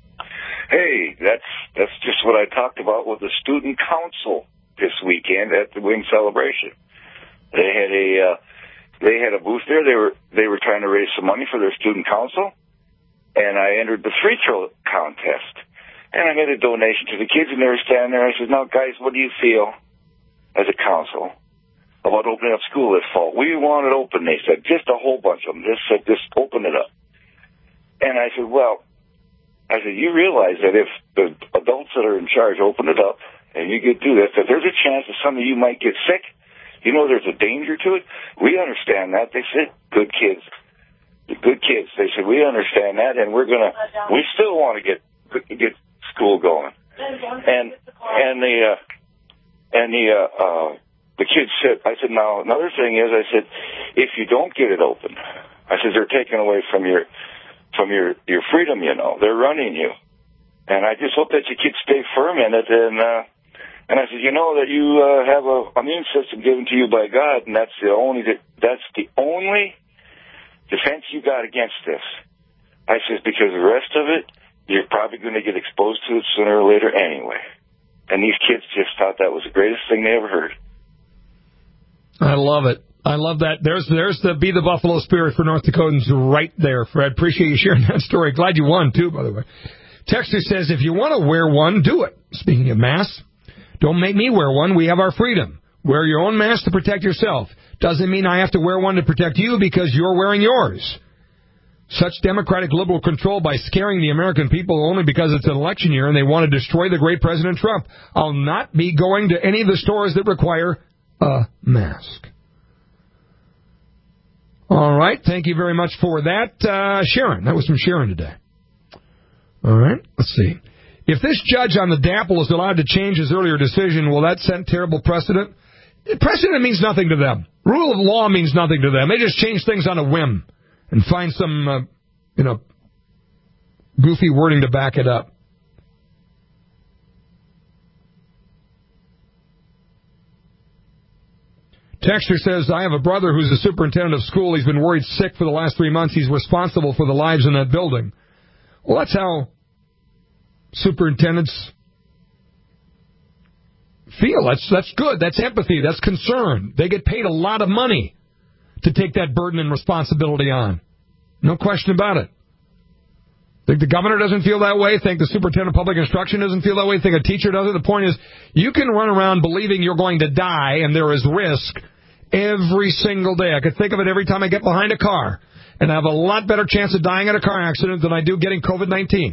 Hey, that's that's just what I talked about with the student council this weekend at the Wing celebration. They had a uh, they had a booth there. They were they were trying to raise some money for their student council. And I entered the free throw contest. And I made a donation to the kids, and they were standing there. I said, now, guys, what do you feel as a council about opening up school this fall? We want it open, they said. Just a whole bunch of them. Just said, just open it up. And I said, well, I said, you realize that if the adults that are in charge open it up and you get through this, that there's a chance that some of you might get sick. You know there's a danger to it. We understand that. They said, good kids. The good kids. They said, we understand that, and we're going to, we still want to get get school going. And and the, uh, and the, uh, uh, the kids said, I said, now, another thing is, I said, if you don't get it open, I said, they're taking away from your, from your, your freedom, you know. They're running you. And I just hope that you kids stay firm in it. And, uh, and I said, you know that you, uh, have a immune system given to you by God, and that's the only, that's the only defense you got against this. I says, because the rest of it, you're probably going to get exposed to it sooner or later anyway. And these kids just thought that was the greatest thing they ever heard. I love it. I love that. There's there's the Be the Buffalo spirit for North Dakotans right there, Fred. Appreciate you sharing that story. Glad you won, too, by the way. Texter says, if you want to wear one, do it. Speaking of masks, don't make me wear one. We have our freedom. Wear your own mask to protect yourself. Doesn't mean I have to wear one to protect you because you're wearing yours. Such democratic liberal control by scaring the American people only because it's an election year and they want to destroy the great President Trump. I'll not be going to any of the stores that require a mask. All right. Thank you very much for that. Uh, Sharon. That was from Sharon today. All right. Let's see. If this judge on the D A P L is allowed to change his earlier decision, will that set terrible precedent? Precedent means nothing to them. Rule of law means nothing to them. They just change things on a whim and find some uh, you know, goofy wording to back it up. Texter says, I have a brother who's the superintendent of school. He's been worried sick for the last three months. He's responsible for the lives in that building. Well, that's how superintendents feel. That's that's good. That's empathy. That's concern. They get paid a lot of money to take that burden and responsibility on. No question about it. Think the governor doesn't feel that way? Think the superintendent of public instruction doesn't feel that way? Think a teacher doesn't? The point is, you can run around believing you're going to die and there is risk every single day. I could think of it every time I get behind a car, and I have a lot better chance of dying in a car accident than I do getting covid nineteen.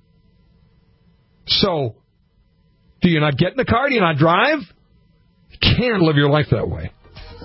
So, do you not get in the car? Do you not drive? You can't live your life that way.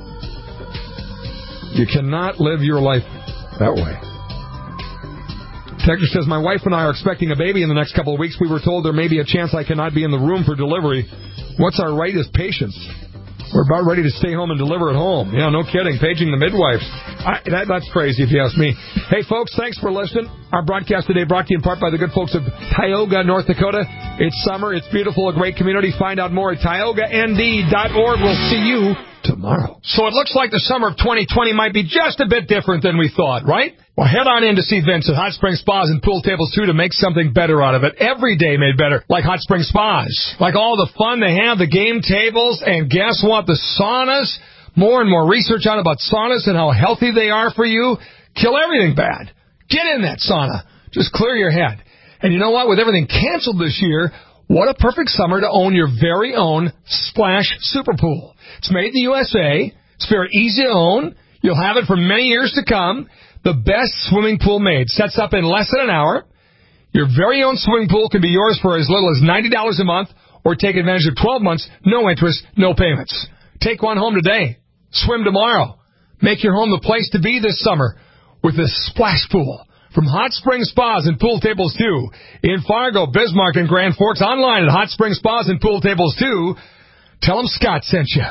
You cannot live your life that way. Texter says, my wife and I are expecting a baby in the next couple of weeks. We were told there may be a chance I cannot be in the room for delivery. What's our right as patients? We're about ready to stay home and deliver at home. Yeah, no kidding. Paging the midwives. I, that, that's crazy if you ask me. Hey, folks, thanks for listening. Our broadcast today brought to you in part by the good folks of Tioga, North Dakota. It's summer. It's beautiful. A great community. Find out more at tioga n d dot org. We'll see you tomorrow. So it looks like the summer of twenty twenty might be just a bit different than we thought, right? Well, head on in to see Vince at Hot Spring Spas and Pool Tables, too, to make something better out of it. Every day made better, like Hot Spring Spas. Like all the fun they have, the game tables, and guess what? The saunas. More and more research out about saunas and how healthy they are for you. Kill everything bad. Get in that sauna. Just clear your head. And you know what? With everything canceled this year, what a perfect summer to own your very own Splash Super Pool. It's made in the U S A. It's very easy to own. You'll have it for many years to come. The best swimming pool made. Sets up in less than an hour. Your very own swimming pool can be yours for as little as ninety dollars a month, or take advantage of twelve months, no interest, no payments. Take one home today. Swim tomorrow. Make your home the place to be this summer with this Splash Pool. From Hot Spring Spas and Pool Tables two in Fargo, Bismarck, and Grand Forks. Online at Hot Spring Spas and Pool Tables two. Tell them Scott sent you.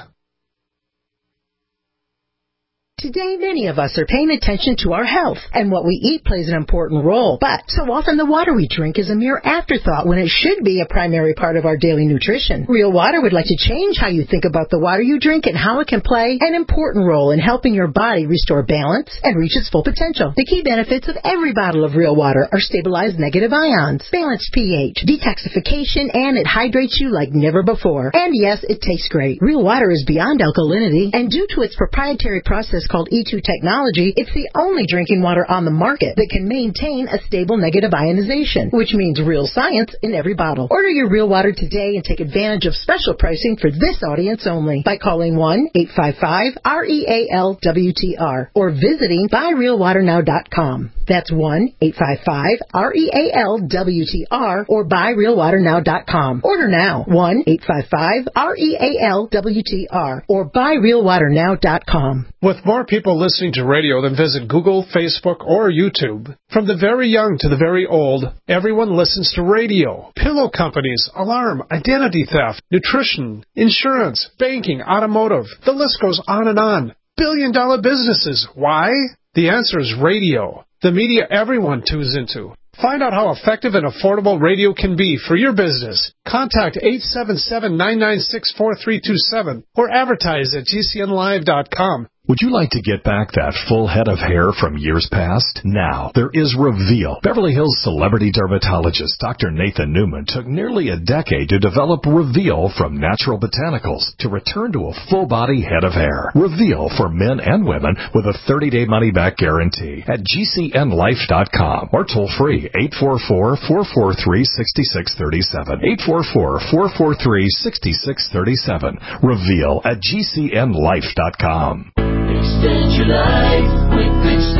Today, many of us are paying attention to our health, and what we eat plays an important role. But so often the water we drink is a mere afterthought when it should be a primary part of our daily nutrition. Real Water would like to change how you think about the water you drink and how it can play an important role in helping your body restore balance and reach its full potential. The key benefits of every bottle of Real Water are stabilized negative ions, balanced pH, detoxification, and it hydrates you like never before. And yes, it tastes great. Real Water is beyond alkalinity, and due to its proprietary process called E two technology, it's the only drinking water on the market that can maintain a stable negative ionization, which means real science in every bottle. Order your Real Water today and take advantage of special pricing for this audience only by calling one eight five five R E A L W T R or visiting buy real water now dot com. That's one eight five five R E A L W T R or buy real water now dot com. Order now, one eight five five R E A L W T R or buy real water now dot com. With more people listening to radio than visit Google, Facebook, or YouTube, from the very young to the very old, everyone listens to radio. Pillow companies, alarm, identity theft, nutrition, insurance, banking, automotive. The list goes on and on. Billion dollar businesses. Why? The answer is radio. The media everyone tunes into. Find out how effective and affordable radio can be for your business. Contact eight seven seven, nine nine six, four three two seven or advertise at G C N live dot com. Would you like to get back that full head of hair from years past? Now, there is Reveal. Beverly Hills celebrity dermatologist Doctor Nathan Newman took nearly a decade to develop Reveal from natural botanicals to return to a full-body head of hair. Reveal for men and women with a thirty-day money-back guarantee at G C N life dot com or toll-free eight four four, four four three, six six three seven. eight four four, four four three, six six three seven. Reveal at G C N life dot com. Extend your life with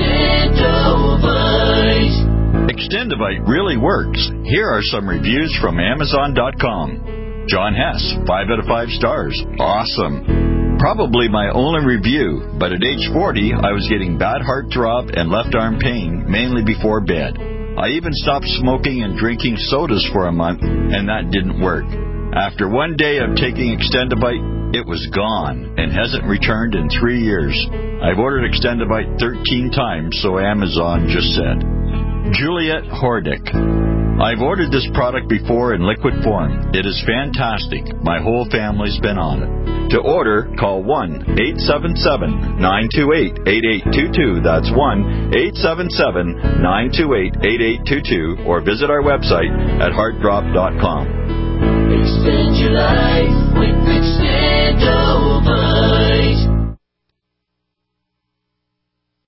Extendovite. Extendovite really works. Here are some reviews from Amazon dot com. John Hess, five out of five stars. Awesome. Probably my only review, but at age forty, I was getting bad heartthrob and left arm pain, mainly before bed. I even stopped smoking and drinking sodas for a month, and that didn't work. After one day of taking Extendovite, it was gone and hasn't returned in three years. I've ordered Extendovite thirteen times, so Amazon just said. Juliet Hordick. I've ordered this product before in liquid form. It is fantastic. My whole family's been on it. To order, call one eight seven seven, nine two eight, eight eight two two. That's one eight seven seven, nine two eight, eight eight two two. Or visit our website at heart drop dot com. Extend your life with Extendo.